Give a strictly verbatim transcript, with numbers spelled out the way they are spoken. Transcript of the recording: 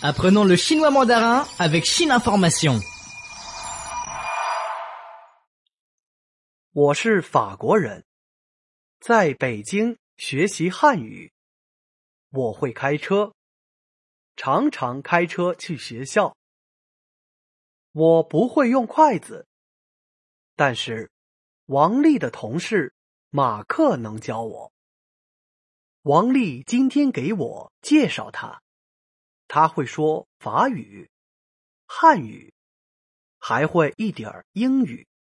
Apprenons le chinois mandarin avec Chine Information. 我是法国人，在北京学习汉语。我会开车，常常开车去学校。我不会用筷子，但是王丽的同事马克能教我。王丽今天给我介绍他，他会说法语、汉语，还会一点英语。